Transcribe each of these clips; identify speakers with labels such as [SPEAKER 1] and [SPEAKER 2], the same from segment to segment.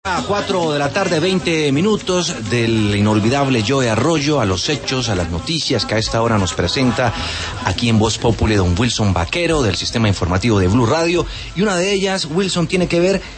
[SPEAKER 1] A 4 de la tarde, 20 minutos del inolvidable Joe Arroyo, a los hechos, a las noticias que a esta hora nos presenta aquí en Voz Populi don Wilson Vaquero del Sistema Informativo de Blue Radio. Y una de ellas, Wilson, tiene que ver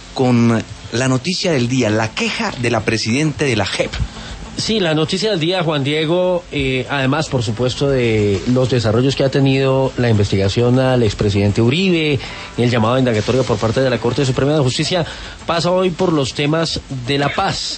[SPEAKER 1] con la noticia del día, la queja de la presidenta de la JEP.
[SPEAKER 2] Sí, la noticia del día, Juan Diego, además, por supuesto, de los desarrollos que ha tenido la investigación al expresidente Uribe, el llamado indagatorio por parte de la Corte Suprema de Justicia, pasa hoy por los temas de la paz.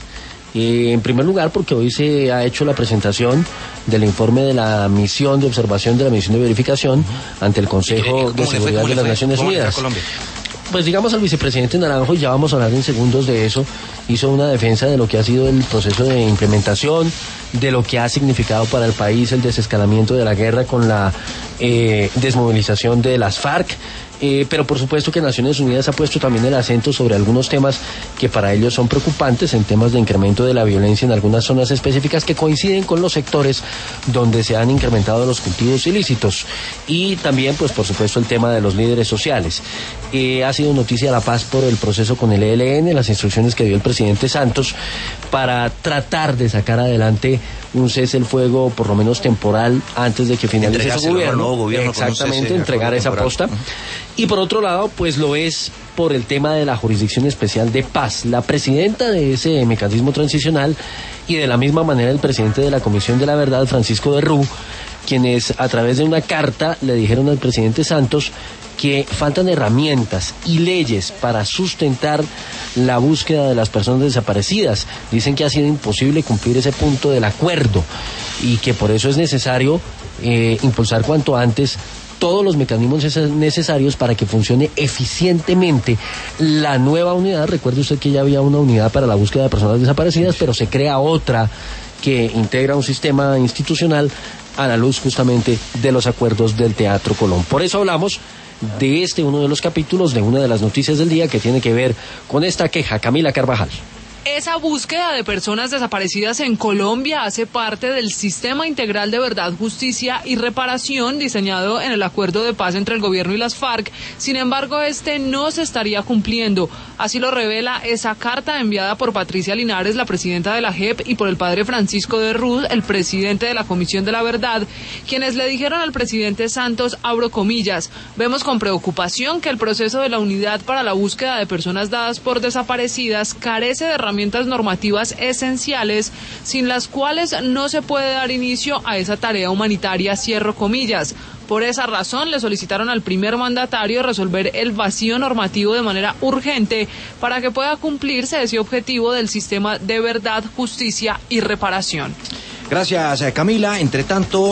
[SPEAKER 2] En primer lugar, porque hoy se ha hecho la presentación del informe de la misión de observación, de la misión de verificación ante el Consejo de Seguridad de las Naciones Unidas. Pues digamos al vicepresidente Naranjo, y ya vamos a hablar en segundos de eso, hizo una defensa de lo que ha sido el proceso de implementación, de lo que ha significado para el país el desescalamiento de la guerra con la desmovilización de las FARC, pero por supuesto que Naciones Unidas ha puesto también el acento sobre algunos temas que para ellos son preocupantes, en temas de incremento de la violencia en algunas zonas específicas que coinciden con los sectores donde se han incrementado los cultivos ilícitos, y también pues por supuesto el tema de los líderes sociales. Ha sido noticia la paz por el proceso con el ELN, las instrucciones que dio el presidente Santos para tratar de sacar adelante un cese el fuego, por lo menos temporal, antes de que finalice su gobierno. Exactamente, entregar esa posta. Y por otro lado, pues lo es por el tema de la Jurisdicción Especial de Paz. La presidenta de ese mecanismo transicional, y de la misma manera el presidente de la Comisión de la Verdad, Francisco de Rú, quienes a través de una carta le dijeron al presidente Santos que faltan herramientas y leyes para sustentar la búsqueda de las personas desaparecidas. Dicen que ha sido imposible cumplir ese punto del acuerdo y que por eso es necesario impulsar cuanto antes todos los mecanismos necesarios para que funcione eficientemente la nueva unidad. Recuerde usted que ya había una unidad para la búsqueda de personas desaparecidas, pero se crea otra que integra un sistema institucional a la luz justamente de los acuerdos del Teatro Colón. Por eso hablamos de uno de los capítulos de una de las noticias del día que tiene que ver con esta queja. Camila Carvajal.
[SPEAKER 3] Esa búsqueda de personas desaparecidas en Colombia hace parte del Sistema Integral de Verdad, Justicia y Reparación diseñado en el Acuerdo de Paz entre el gobierno y las FARC. Sin embargo, no se estaría cumpliendo. Así lo revela esa carta enviada por Patricia Linares, la presidenta de la JEP, y por el padre Francisco de Ruz, el presidente de la Comisión de la Verdad, quienes le dijeron al presidente Santos, abro comillas, vemos con preocupación que el proceso de la Unidad para la Búsqueda de Personas dadas por desaparecidas carece de herramientas normativas esenciales, sin las cuales no se puede dar inicio a esa tarea humanitaria, cierro comillas. Por esa razón le solicitaron al primer mandatario resolver el vacío normativo de manera urgente para que pueda cumplirse ese objetivo del sistema de verdad, justicia y reparación.
[SPEAKER 1] Gracias, Camila. Entre tanto,